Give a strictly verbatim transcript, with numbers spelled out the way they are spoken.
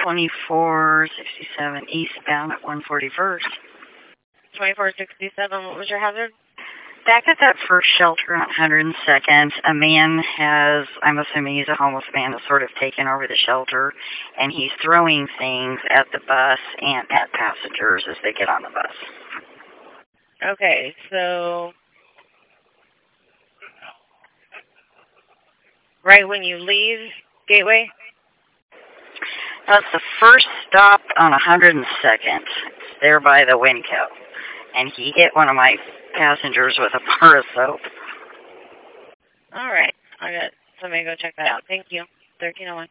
twenty-four sixty-seven eastbound at one forty-first. twenty-four sixty-seven, what was your hazard? Back at that first shelter on one hundred second, a man has, I'm assuming he's a homeless man, has sort of taken over the shelter, and he's throwing things at the bus and at passengers as they get on the bus. Okay, so right when you leave Gateway? That's the first stop on one hundred second. It's there by the Winco. And he hit one of my passengers with a bar of soap. All right. I got somebody go check that out. Thank you. thirteen oh one.